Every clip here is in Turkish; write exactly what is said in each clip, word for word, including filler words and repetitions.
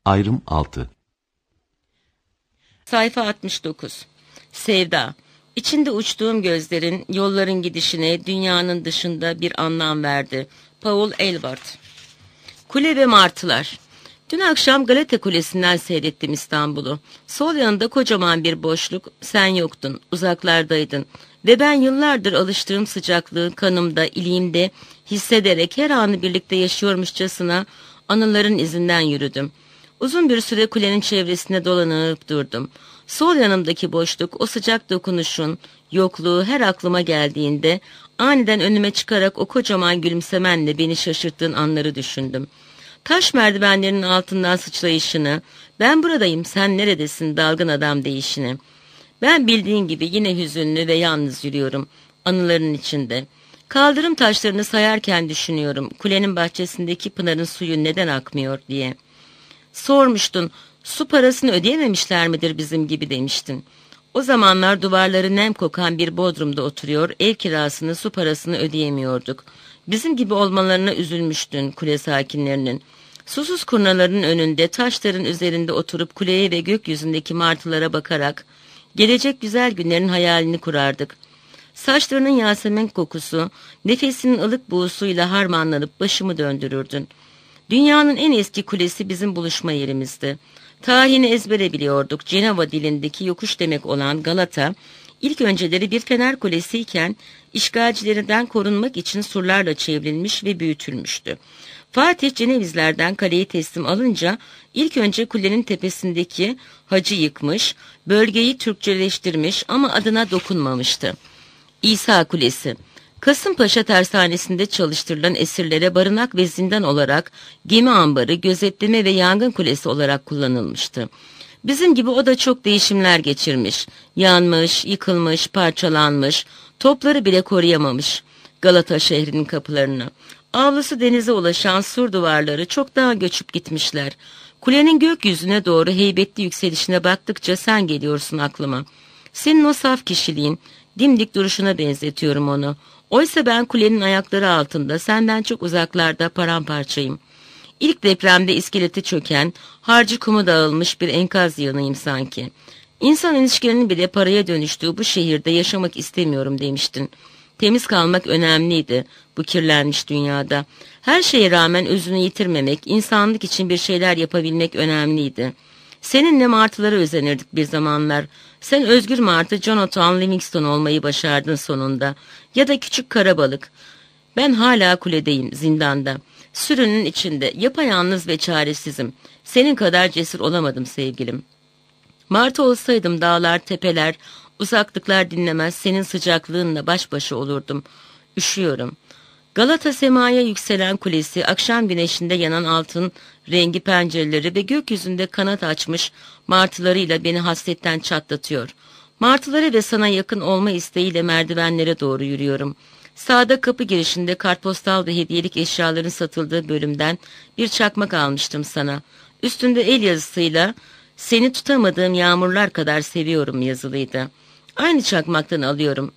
Ayrım altı. Sayfa altmış dokuz. Sevda. İçinde uçtuğum gözlerin, yolların gidişine, dünyanın dışında bir anlam verdi. Paul Eluard. Kule ve martılar. Dün akşam Galata Kulesi'nden seyrettim İstanbul'u. Sol yanında kocaman bir boşluk, sen yoktun, uzaklardaydın. Ve ben yıllardır alıştığım sıcaklığı kanımda, iliğimde hissederek her anı birlikte yaşıyormuşçasına anıların izinden yürüdüm. Uzun bir süre kulenin çevresinde dolanıp durdum. Sol yanımdaki boşluk, o sıcak dokunuşun yokluğu her aklıma geldiğinde aniden önüme çıkarak o kocaman gülümsemenle beni şaşırttığın anları düşündüm. Taş merdivenlerin altından sıçrayışını, ben buradayım sen neredesin dalgın adam deyişini. Ben bildiğin gibi yine hüzünlü ve yalnız yürüyorum anıların içinde. Kaldırım taşlarını sayarken düşünüyorum kulenin bahçesindeki pınarın suyu neden akmıyor diye. Sormuştun, su parasını ödeyememişler midir bizim gibi demiştin. O zamanlar duvarları nem kokan bir bodrumda oturuyor, ev kirasını, su parasını ödeyemiyorduk. Bizim gibi olmalarına üzülmüştün kule sakinlerinin. Susuz kurnaların önünde, taşların üzerinde oturup kuleye ve gökyüzündeki martılara bakarak gelecek güzel günlerin hayalini kurardık. Saçlarının yasemin kokusu, nefesinin ılık buğusuyla harmanlanıp başımı döndürürdün. Dünyanın en eski kulesi bizim buluşma yerimizdi. Tarihini ezbere biliyorduk. Cenova dilindeki yokuş demek olan Galata, ilk önceleri bir fener kulesiyken işgalcilerinden korunmak için surlarla çevrilmiş ve büyütülmüştü. Fatih Cenevizlerden kaleyi teslim alınca ilk önce kulenin tepesindeki hacı yıkmış, bölgeyi Türkçeleştirmiş ama adına dokunmamıştı. İsa Kulesi, Kasımpaşa tersanesinde çalıştırılan esirlere barınak ve zindan olarak gemi ambarı, gözetleme ve yangın kulesi olarak kullanılmıştı. Bizim gibi o da çok değişimler geçirmiş, yanmış, yıkılmış, parçalanmış, topları bile koruyamamış Galata şehrinin kapılarını. Avlusu denize ulaşan sur duvarları çok daha göçüp gitmişler. Kulenin gökyüzüne doğru heybetli yükselişine baktıkça sen geliyorsun aklıma. Senin o saf kişiliğin, dimdik duruşuna benzetiyorum onu. Oysa ben kulenin ayakları altında, senden çok uzaklarda paramparçayım. İlk depremde iskeleti çöken, harcı kumu dağılmış bir enkaz yığınıyım sanki. İnsan ilişkilerinin bile paraya dönüştüğü bu şehirde yaşamak istemiyorum demiştin. Temiz kalmak önemliydi bu kirlenmiş dünyada. Her şeye rağmen özünü yitirmemek, insanlık için bir şeyler yapabilmek önemliydi. Seninle martılara özenirdik bir zamanlar. Sen özgür martı Jonathan Livingston olmayı başardın sonunda. Ya da küçük karabalık. Ben hala kuledeyim, zindanda. Sürünün içinde, yapayalnız ve çaresizim. Senin kadar cesur olamadım sevgilim. Martı olsaydım dağlar, tepeler, uzaklıklar dinlemez, senin sıcaklığınla baş başa olurdum. Üşüyorum. Galata semaya yükselen kulesi, akşam güneşinde yanan altın rengi pencereleri ve gökyüzünde kanat açmış martılarıyla beni hasretten çatlatıyor. Martılara ve sana yakın olma isteğiyle merdivenlere doğru yürüyorum. Sağda kapı girişinde kartpostal ve hediyelik eşyaların satıldığı bölümden bir çakmak almıştım sana. Üstünde el yazısıyla seni tutamadığım yağmurlar kadar seviyorum yazılıydı. Aynı çakmaktan alıyorum.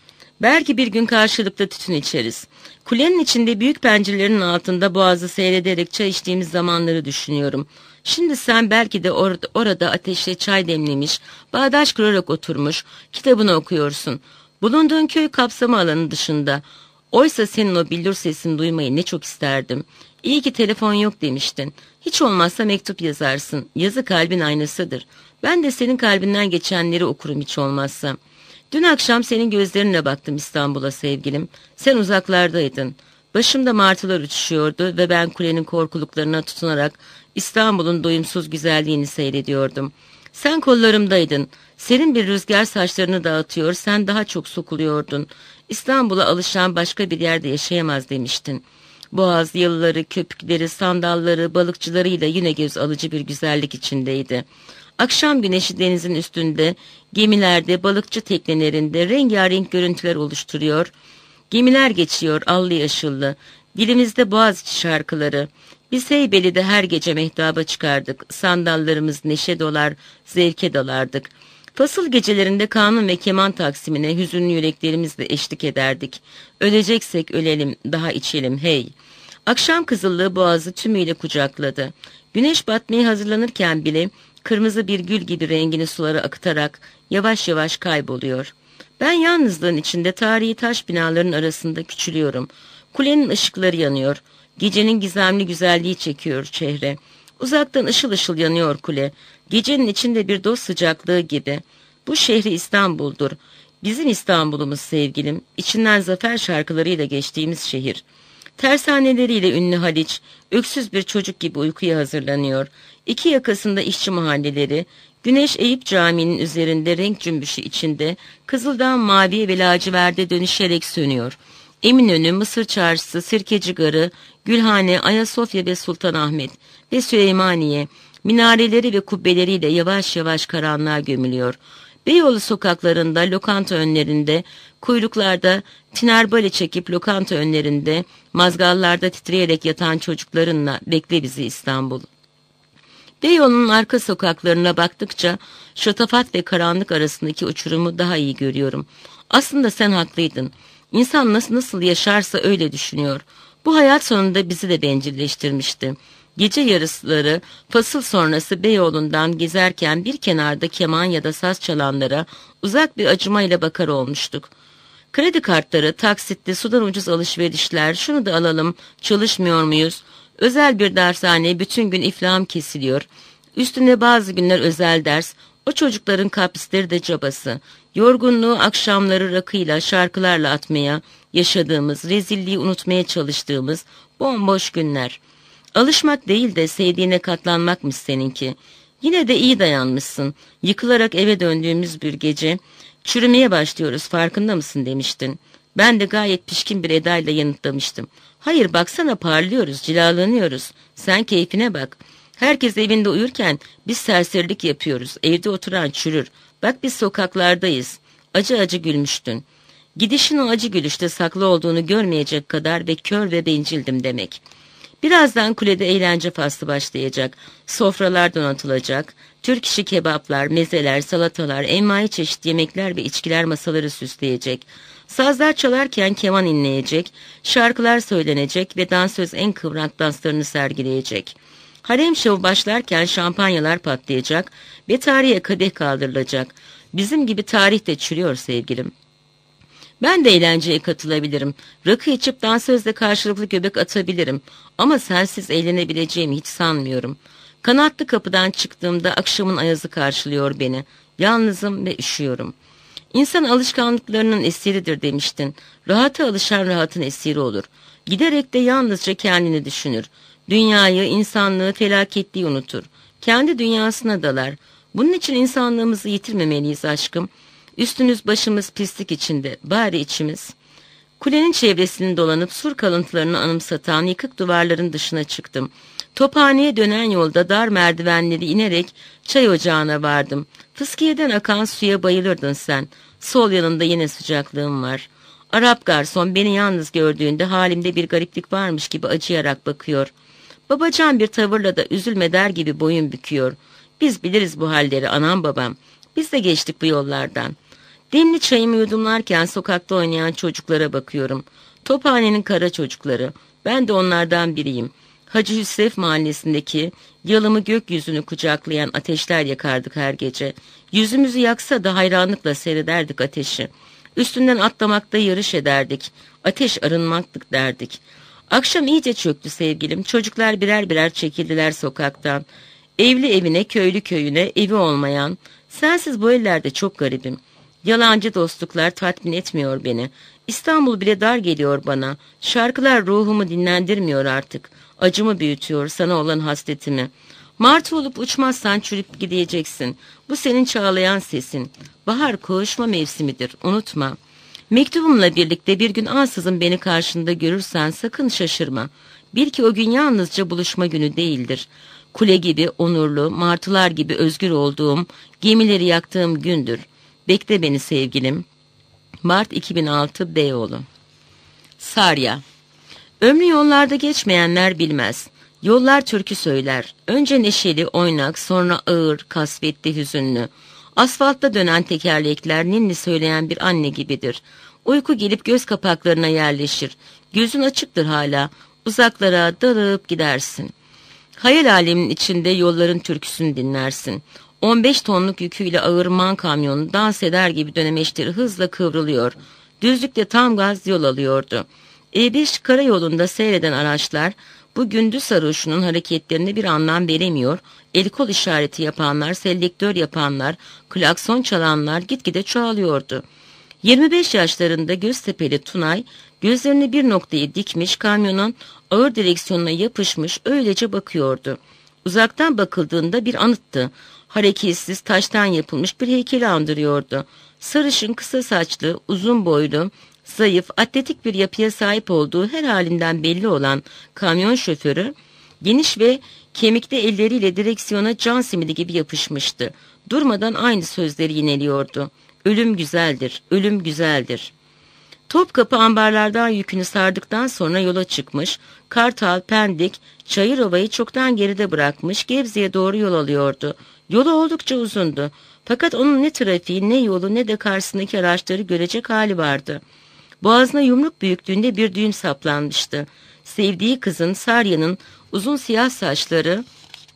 Belki bir gün karşılıklı tütün içeriz. Kulenin içinde büyük pencerelerin altında boğazı seyrederek çay içtiğimiz zamanları düşünüyorum. Şimdi sen belki de orada, orada ateşle çay demlemiş, bağdaş kurarak oturmuş, kitabını okuyorsun. Bulunduğun köy kapsama alanı dışında. Oysa senin o billur sesini duymayı ne çok isterdim. İyi ki telefon yok demiştin. Hiç olmazsa mektup yazarsın. Yazı kalbin aynasıdır. Ben de senin kalbinden geçenleri okurum hiç olmazsa. Dün akşam senin gözlerinle baktım İstanbul'a sevgilim. Sen uzaklardaydın. Başımda martılar uçuşuyordu ve ben kulenin korkuluklarına tutunarak İstanbul'un doyumsuz güzelliğini seyrediyordum. Sen kollarımdaydın. Serin bir rüzgar saçlarını dağıtıyor, sen daha çok sokuluyordun. İstanbul'a alışan başka bir yerde yaşayamaz demiştin. Boğaz yılları, köpükleri, sandalları, balıkçılarıyla yine göz alıcı bir güzellik içindeydi. Akşam güneşi denizin üstünde, gemilerde, balıkçı teknelerinde rengarenk görüntüler oluşturuyor. Gemiler geçiyor allı yaşıllı, dilimizde Boğaziçi şarkıları. Biz Heybeli'de her gece mehtaba çıkardık, sandallarımız neşe dolar, zevke dalardık. Fasıl gecelerinde kanun ve keman taksimine hüzünlü yüreklerimizle eşlik ederdik. Öleceksek ölelim, daha içelim hey. Akşam kızıllığı boğazı tümüyle kucakladı. Güneş batmaya hazırlanırken bile kırmızı bir gül gibi rengini sulara akıtarak yavaş yavaş kayboluyor. Ben yalnızlığın içinde tarihi taş binaların arasında küçülüyorum. Kulenin ışıkları yanıyor. Gecenin gizemli güzelliği çekiyor şehre. Uzaktan ışıl ışıl yanıyor kule. Gecenin içinde bir dost sıcaklığı gibi. Bu şehri İstanbul'dur. Bizim İstanbul'umuz sevgilim. İçinden zafer şarkılarıyla geçtiğimiz şehir. Tersaneleriyle ünlü Haliç, öksüz bir çocuk gibi uykuya hazırlanıyor. İki yakasında işçi mahalleleri, Güneş Eyüp Camii'nin üzerinde renk cümbüşü içinde, Kızıldağ mavi ve laciverde dönüşerek sönüyor. Eminönü, Mısır Çarşısı, Sirkeci Garı, Gülhane, Ayasofya ve Sultanahmet ve Süleymaniye, minareleri ve kubbeleriyle yavaş yavaş karanlığa gömülüyor. Beyoğlu sokaklarında, lokanta önlerinde, kuyruklarda, tinerbale çekip lokanta önlerinde, mazgallarda titreyerek yatan çocuklarınla bekle bizi İstanbul. Beyoğlu'nun arka sokaklarına baktıkça şatafat ve karanlık arasındaki uçurumu daha iyi görüyorum. Aslında sen haklıydın. İnsan nasıl nasıl yaşarsa öyle düşünüyor. Bu hayat sonunda bizi de bencilleştirmişti. Gece yarısları fasıl sonrası Beyoğlu'ndan gezerken bir kenarda keman ya da saz çalanlara uzak bir acımayla bakar olmuştuk. Kredi kartları, taksitli, sudan ucuz alışverişler, şunu da alalım, çalışmıyor muyuz? Özel bir dershane, bütün gün iflahım kesiliyor. Üstüne bazı günler özel ders, o çocukların kaprisleri de cabası. Yorgunluğu akşamları rakıyla, şarkılarla atmaya, yaşadığımız, rezilliği unutmaya çalıştığımız bomboş günler. Alışmak değil de sevdiğine katlanmakmış seninki. Yine de iyi dayanmışsın. Yıkılarak eve döndüğümüz bir gece, çürümeye başlıyoruz farkında mısın demiştin. Ben de gayet pişkin bir edayla yanıtlamıştım. Hayır baksana parlıyoruz, cilalanıyoruz. Sen keyfine bak. Herkes evinde uyurken biz serserilik yapıyoruz. Evde oturan çürür. Bak biz sokaklardayız. Acı acı gülmüştün. Gidişin o acı gülüşte saklı olduğunu görmeyecek kadar ve kör ve bencildim demek. Birazdan kulede eğlence faslı başlayacak. Sofralar donatılacak. Türk işi kebaplar, mezeler, salatalar, envai çeşit yemekler ve içkiler masaları süsleyecek. Sazlar çalarken keman inleyecek, şarkılar söylenecek ve dansöz en kıvrak danslarını sergileyecek. Harem şovu başlarken şampanyalar patlayacak ve tarihe kadeh kaldırılacak. Bizim gibi tarih de çürüyor sevgilim. Ben de eğlenceye katılabilirim. Rakı içip dansözle karşılıklı göbek atabilirim. Ama sensiz eğlenebileceğimi hiç sanmıyorum. Kanatlı kapıdan çıktığımda akşamın ayazı karşılıyor beni. Yalnızım ve üşüyorum. İnsan alışkanlıklarının esiridir demiştin. Rahata alışan rahatın esiri olur. Giderek de yalnızca kendini düşünür. Dünyayı, insanlığı, felaketliği unutur. Kendi dünyasına dalar. Bunun için insanlığımızı yitirmemeliyiz aşkım. Üstümüz başımız pislik içinde, bari içimiz. Kulenin çevresini dolanıp sur kalıntılarını anımsatan yıkık duvarların dışına çıktım. Tophaneye dönen yolda dar merdivenleri inerek çay ocağına vardım. Fıskiye'den akan suya bayılırdın sen. Sol yanında yine sıcaklığım var. Arap garson beni yalnız gördüğünde halimde bir gariplik varmış gibi acıyarak bakıyor. Babacan bir tavırla da üzülme der gibi boyun büküyor. Biz biliriz bu halleri anam babam. Biz de geçtik bu yollardan. Demli çayımı yudumlarken sokakta oynayan çocuklara bakıyorum. Tophanenin kara çocukları. Ben de onlardan biriyim. Hacı Hüsrev mahallesindeki yalımı gökyüzünü kucaklayan ateşler yakardık her gece. Yüzümüzü yaksa da hayranlıkla seyrederdik ateşi. Üstünden atlamakta yarış ederdik. Ateş arınmaktık derdik. Akşam iyice çöktü sevgilim. Çocuklar birer birer çekildiler sokaktan. Evli evine, köylü köyüne, evi olmayan. Sensiz bu ellerde çok garibim. Yalancı dostluklar tatmin etmiyor beni. İstanbul bile dar geliyor bana. Şarkılar ruhumu dinlendirmiyor artık. Acımı büyütüyor, sana olan hasretimi. Martı olup uçmazsan çürüp gideceksin. Bu senin çağlayan sesin. Bahar koğuşma mevsimidir, unutma. Mektubumla birlikte bir gün ansızın beni karşında görürsen sakın şaşırma. Bil ki o gün yalnızca buluşma günü değildir. Kule gibi onurlu, martılar gibi özgür olduğum, gemileri yaktığım gündür. Bekle beni sevgilim. Mart iki bin altı Beyoğlu. Sarya. Ömrü yollarda geçmeyenler bilmez. Yollar türkü söyler. Önce neşeli, oynak, sonra ağır, kasvetli, hüzünlü. Asfaltta dönen tekerlekler ninni söyleyen bir anne gibidir. Uyku gelip göz kapaklarına yerleşir. Gözün açıktır hala. Uzaklara dalıp gidersin. Hayal aleminin içinde yolların türküsünü dinlersin. on beş tonluk yüküyle ağır man kamyonu dans eder gibi dönemeçleri hızla kıvrılıyor. Düzlükte tam gaz yol alıyordu. E beş karayolunda seyreden araçlar bu gündüz sarhoşunun hareketlerine bir anlam veremiyor, el kol işareti yapanlar, selektör yapanlar, klakson çalanlar gitgide çoğalıyordu. yirmi beş yaşlarında Göztepe'li Tunay, gözlerini bir noktaya dikmiş, kamyonun ağır direksiyonuna yapışmış öylece bakıyordu. Uzaktan bakıldığında bir anıttı. Hareketsiz taştan yapılmış bir heykeli andırıyordu. Sarışın, kısa saçlı, uzun boylu, zayıf, atletik bir yapıya sahip olduğu her halinden belli olan kamyon şoförü, geniş ve kemikli elleriyle direksiyona can simidi gibi yapışmıştı. Durmadan aynı sözleri yineliyordu. Ölüm güzeldir, ölüm güzeldir. Topkapı ambarlardan yükünü sardıktan sonra yola çıkmış, Kartal, Pendik, Çayırova'yı çoktan geride bırakmış, Gebze'ye doğru yol alıyordu. Yolu oldukça uzundu. Fakat onun ne trafiği, ne yolu, ne de karşısındaki araçları görecek hali vardı. Boğazına yumruk büyüklüğünde bir düğüm saplanmıştı. Sevdiği kızın, Sarya'nın uzun siyah saçları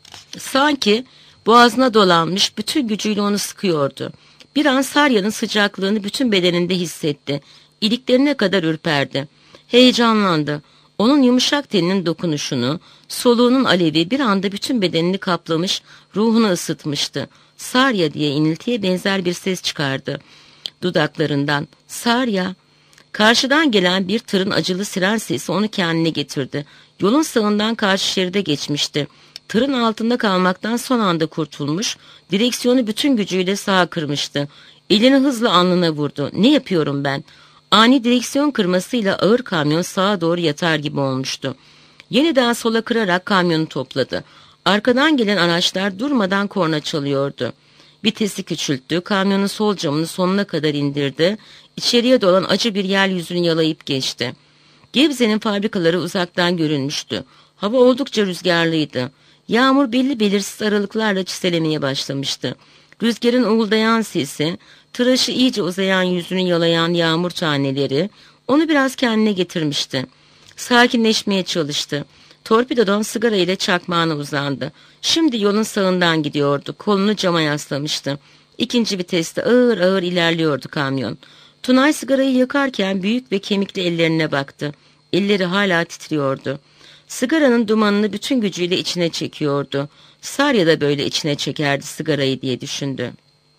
sanki boğazına dolanmış, bütün gücüyle onu sıkıyordu. Bir an Sarya'nın sıcaklığını bütün bedeninde hissetti. İliklerine kadar ürperdi. Heyecanlandı. Onun yumuşak teninin dokunuşunu, soluğunun alevi bir anda bütün bedenini kaplamış, ruhunu ısıtmıştı. Sarya diye iniltiye benzer bir ses çıkardı dudaklarından. Sarya. Karşıdan gelen bir tırın acılı siren sesi onu kendine getirdi. Yolun sağından karşı şeride geçmişti. Tırın altında kalmaktan son anda kurtulmuş, direksiyonu bütün gücüyle sağa kırmıştı. Elini hızla alnına vurdu. Ne yapıyorum ben? Ani direksiyon kırmasıyla ağır kamyon sağa doğru yatar gibi olmuştu. Yeniden sola kırarak kamyonu topladı. Arkadan gelen araçlar durmadan korna çalıyordu. Vitesi küçülttü, kamyonun sol camını sonuna kadar indirdi. İçeriye dolan acı bir yeryüzünü yalayıp geçti. Gebze'nin fabrikaları uzaktan görünmüştü. Hava oldukça rüzgarlıydı. Yağmur belli belirsiz aralıklarla çiselemeye başlamıştı. Rüzgarın uğuldayan sesi, tıraşı iyice uzayan yüzünü yalayan yağmur taneleri onu biraz kendine getirmişti. Sakinleşmeye çalıştı. Torpidodan sigara ile çakmağına uzandı. Şimdi yolun sağından gidiyordu. Kolunu cama yaslamıştı. İkinci viteste ağır ağır ilerliyordu kamyon. Tunay sigarayı yakarken büyük ve kemikli ellerine baktı. Elleri hala titriyordu. Sigaranın dumanını bütün gücüyle içine çekiyordu. Sarya da böyle içine çekerdi sigarayı diye düşündü.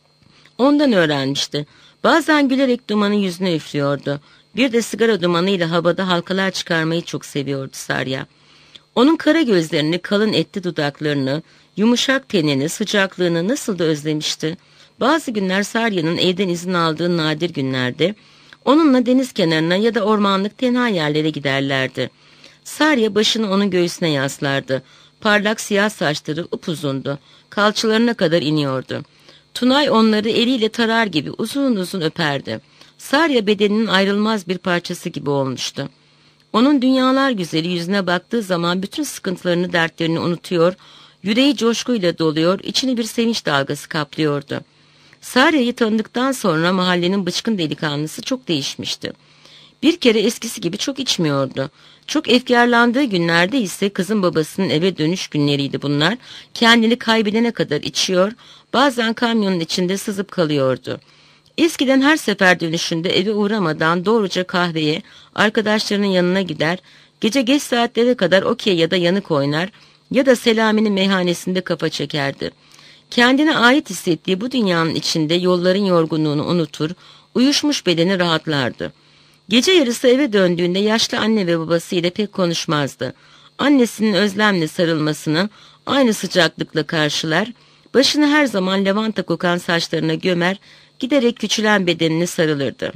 Ondan öğrenmişti. Bazen gülerek dumanı yüzüne üflüyordu. Bir de sigara dumanıyla havada halkalar çıkarmayı çok seviyordu Sarya. Onun kara gözlerini, kalın etli dudaklarını, yumuşak tenini, sıcaklığını nasıl da özlemişti. Bazı günler Sarya'nın evden izin aldığı nadir günlerde onunla deniz kenarına ya da ormanlık tenha yerlere giderlerdi. Sarya başını onun göğsüne yaslardı. Parlak siyah saçları upuzundu. Kalçalarına kadar iniyordu. Tunay onları eliyle tarar gibi uzun uzun öperdi. Sarya bedeninin ayrılmaz bir parçası gibi olmuştu. Onun dünyalar güzeli yüzüne baktığı zaman bütün sıkıntılarını, dertlerini unutuyor, yüreği coşkuyla doluyor, içini bir sevinç dalgası kaplıyordu. Sarya'yı tanıdıktan sonra mahallenin bıçkın delikanlısı çok değişmişti. Bir kere eskisi gibi çok içmiyordu. Çok efkarlandığı günlerde ise kızın babasının eve dönüş günleriydi bunlar. Kendini kaybedene kadar içiyor, bazen kamyonun içinde sızıp kalıyordu. Eskiden her sefer dönüşünde eve uğramadan doğruca kahveye, arkadaşlarının yanına gider, gece geç saatlere kadar okey ya da yanık oynar ya da Selami'nin meyhanesinde kafa çekerdi. Kendine ait hissettiği bu dünyanın içinde yolların yorgunluğunu unutur, uyuşmuş bedeni rahatlardı. Gece yarısı eve döndüğünde yaşlı anne ve babasıyla pek konuşmazdı. Annesinin özlemle sarılmasını aynı sıcaklıkla karşılar, başını her zaman lavanta kokan saçlarına gömer, giderek küçülen bedenine sarılırdı.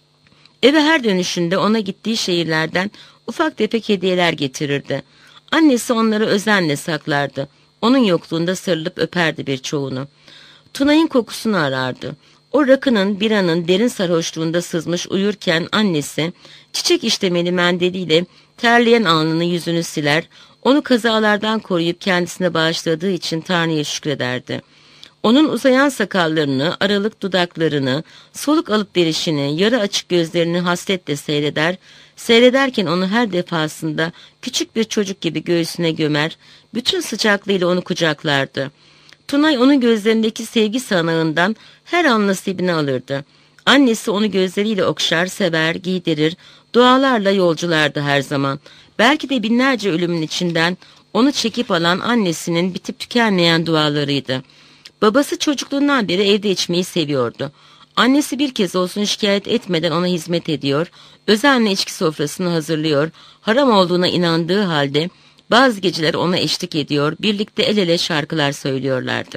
Eve her dönüşünde ona gittiği şehirlerden ufak tefek hediyeler getirirdi. Annesi onları özenle saklardı. Onun yokluğunda sarılıp öperdi birçoğunu. Tunay'ın kokusunu arardı. O rakının, biranın derin sarhoşluğunda sızmış uyurken annesi çiçek işlemeli mendiliyle terleyen alnını yüzünü siler, onu kazalardan koruyup kendisine bağışladığı için Tanrı'ya şükrederdi. Onun uzayan sakallarını, aralık dudaklarını, soluk alıp verişini, yarı açık gözlerini hasretle seyreder, Seyrederken onu her defasında küçük bir çocuk gibi göğsüne gömer, bütün sıcaklığıyla onu kucaklardı. Tunay onun gözlerindeki sevgi sanağından her an nasibini alırdı. Annesi onu gözleriyle okşar, sever, giydirir, dualarla yolculardı her zaman. Belki de binlerce ölümün içinden onu çekip alan annesinin bitip tükenmeyen dualarıydı. Babası çocukluğundan beri evde içmeyi seviyordu. Annesi bir kez olsun şikayet etmeden ona hizmet ediyor, özenle içki sofrasını hazırlıyor, haram olduğuna inandığı halde bazı geceler ona eşlik ediyor, birlikte el ele şarkılar söylüyorlardı.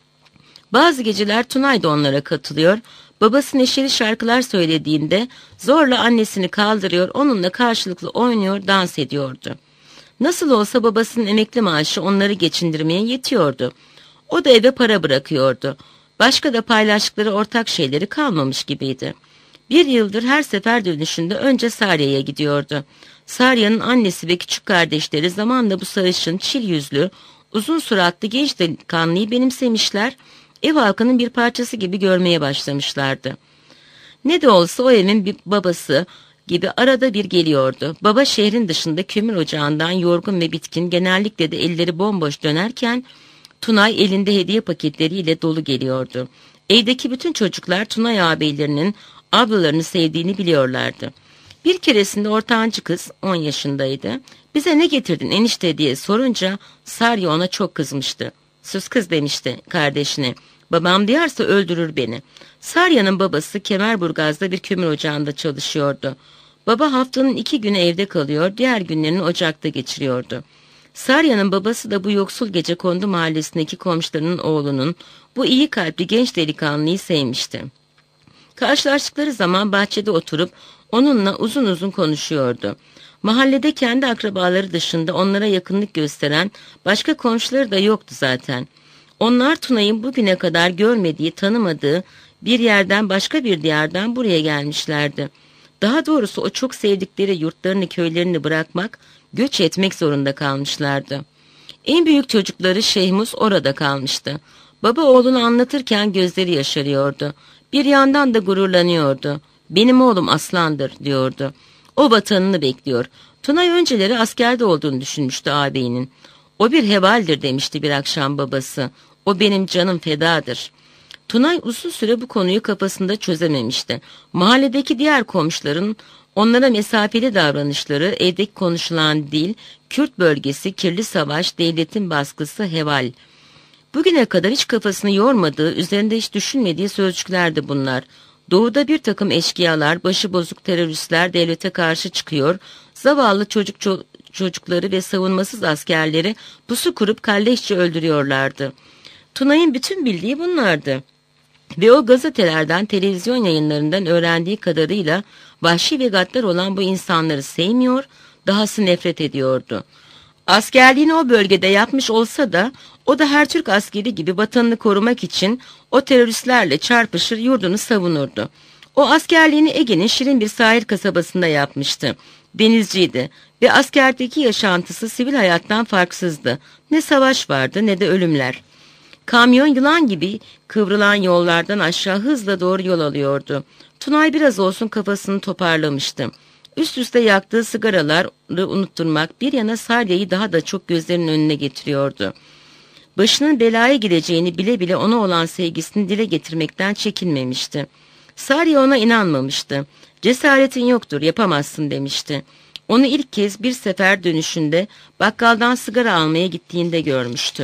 Bazı geceler Tunay da onlara katılıyor, babası neşeli şarkılar söylediğinde zorla annesini kaldırıyor, onunla karşılıklı oynuyor, dans ediyordu. Nasıl olsa babasının emekli maaşı onları geçindirmeye yetiyordu. O da eve para bırakıyordu. Başka da paylaştıkları ortak şeyleri kalmamış gibiydi. Bir yıldır her sefer dönüşünde önce Sarya'ya gidiyordu. Sarya'nın annesi ve küçük kardeşleri zamanla bu sarışın, çil yüzlü, uzun suratlı genç delikanlıyı benimsemişler, ev halkının bir parçası gibi görmeye başlamışlardı. Ne de olsa o evin bir babası gibi arada bir geliyordu. Baba şehrin dışında kömür ocağından yorgun ve bitkin, genellikle de elleri bomboş dönerken Tunay elinde hediye paketleriyle dolu geliyordu. Evdeki bütün çocuklar Tunay ağabeylerinin ablalarını sevdiğini biliyorlardı. Bir keresinde ortancı kız on yaşındaydı. "Bize ne getirdin enişte?" diye sorunca Sarya ona çok kızmıştı. "Sus kız," demişti kardeşine. "Babam duyarsa öldürür beni." Sarya'nın babası Kemerburgaz'da bir kömür ocağında çalışıyordu. Baba haftanın iki günü evde kalıyor, diğer günlerini ocakta geçiriyordu. Sarya'nın babası da bu yoksul Gecekondu mahallesindeki komşularının oğlunun bu iyi kalpli genç delikanlıyı sevmişti. Karşılaştıkları zaman bahçede oturup onunla uzun uzun konuşuyordu. Mahallede kendi akrabaları dışında onlara yakınlık gösteren başka komşuları da yoktu zaten. Onlar Tunay'ın bugüne kadar görmediği, tanımadığı bir yerden, başka bir diyardan buraya gelmişlerdi. Daha doğrusu o çok sevdikleri yurtlarını, köylerini bırakmak, göç etmek zorunda kalmışlardı. En büyük çocukları Şehmus orada kalmıştı. Baba oğlunu anlatırken gözleri yaşarıyordu. Bir yandan da gururlanıyordu. "Benim oğlum aslandır," diyordu. O vatanını bekliyor. Tunay önceleri askerde olduğunu düşünmüştü ağabeyinin. "O bir hevaldir," demişti bir akşam babası. "O benim canım fedadır." Tunay uzun süre bu konuyu kafasında çözememişti. Mahalledeki diğer komşuların onlara mesafeli davranışları, evdeki konuşulan dil, Kürt bölgesi, kirli savaş, devletin baskısı, heval. Bugüne kadar hiç kafasını yormadığı, üzerinde hiç düşünmediği sözcüklerdi bunlar. Doğuda bir takım eşkıyalar, başıbozuk teröristler devlete karşı çıkıyor, zavallı çocuk ço- çocukları ve savunmasız askerleri pusu kurup kalleşçe öldürüyorlardı. Tunay'ın bütün bildiği bunlardı. Ve o gazetelerden, televizyon yayınlarından öğrendiği kadarıyla vahşi ve gaddar olan bu insanları sevmiyor, dahası nefret ediyordu. Askerliğini o bölgede yapmış olsa da o da her Türk askeri gibi vatanını korumak için o teröristlerle çarpışır, yurdunu savunurdu. O askerliğini Ege'nin şirin bir sahil kasabasında yapmıştı. Denizciydi ve askerdeki yaşantısı sivil hayattan farksızdı. Ne savaş vardı ne de ölümler. Kamyon yılan gibi kıvrılan yollardan aşağı hızla doğru yol alıyordu. Tunay biraz olsun kafasını toparlamıştı. Üst üste yaktığı sigaraları unutturmak bir yana Sarya'yı daha da çok gözlerinin önüne getiriyordu. Başının belaya gideceğini bile bile ona olan sevgisini dile getirmekten çekinmemişti. Sarya ona inanmamıştı. "Cesaretin yoktur, yapamazsın," demişti. Onu ilk kez bir sefer dönüşünde bakkaldan sigara almaya gittiğinde görmüştü.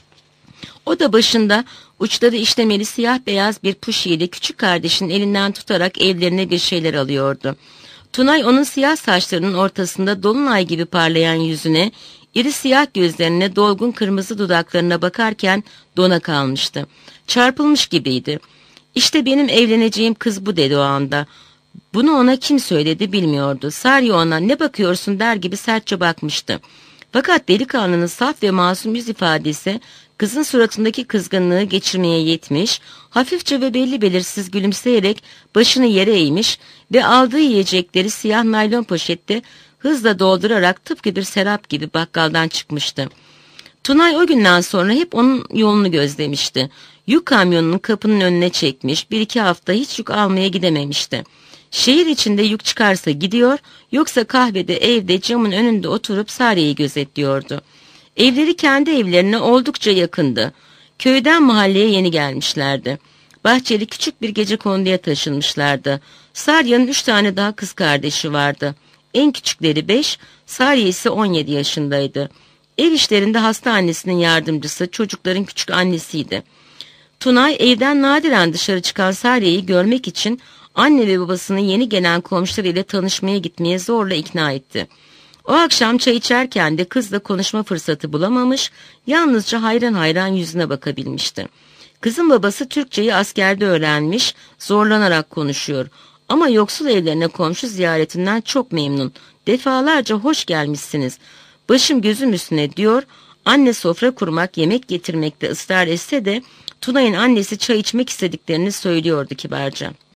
O da başında uçları işlemeli siyah beyaz bir puşiyle küçük kardeşinin elinden tutarak evlerine bir şeyler alıyordu. Tunay onun siyah saçlarının ortasında dolunay gibi parlayan yüzüne, iri siyah gözlerine, dolgun kırmızı dudaklarına bakarken dona kalmıştı. Çarpılmış gibiydi. "İşte benim evleneceğim kız bu," dedi o anda. Bunu ona kim söyledi bilmiyordu. Sarya ona "Ne bakıyorsun?" der gibi sertçe bakmıştı. Fakat delikanlının saf ve masum yüz ifadesi kızın suratındaki kızgınlığı geçirmeye yetmiş, hafifçe ve belli belirsiz gülümseyerek başını yere eğmiş ve aldığı yiyecekleri siyah naylon poşette hızla doldurarak tıpkı bir serap gibi bakkaldan çıkmıştı. Tunay o günden sonra hep onun yolunu gözlemişti. Yük kamyonunun kapının önüne çekmiş, bir iki hafta hiç yük almaya gidememişti. Şehir içinde yük çıkarsa gidiyor, yoksa kahvede, evde, camın önünde oturup Sare'yi gözetliyordu. Evleri kendi evlerine oldukça yakındı. Köyden mahalleye yeni gelmişlerdi. Bahçeli küçük bir gecekonduya taşınmışlardı. Sarya'nın üç tane daha kız kardeşi vardı. En küçükleri beş, Sarya ise on yedi yaşındaydı. Ev işlerinde hasta annesinin yardımcısı, çocukların küçük annesiydi. Tunay evden nadiren dışarı çıkan Sarya'yı görmek için anne ve babasının yeni gelen komşularıyla tanışmaya gitmeye zorla ikna etti. O akşam çay içerken de kızla konuşma fırsatı bulamamış, yalnızca hayran hayran yüzüne bakabilmişti. Kızın babası Türkçeyi askerde öğrenmiş, zorlanarak konuşuyor. Ama yoksul evlerine komşu ziyaretinden çok memnun. Defalarca hoş gelmişsiniz, başım gözüm üstüne diyor. Anne sofra kurmak, yemek getirmekte ısrar etse de Tunay'ın annesi çay içmek istediklerini söylüyordu kibarca.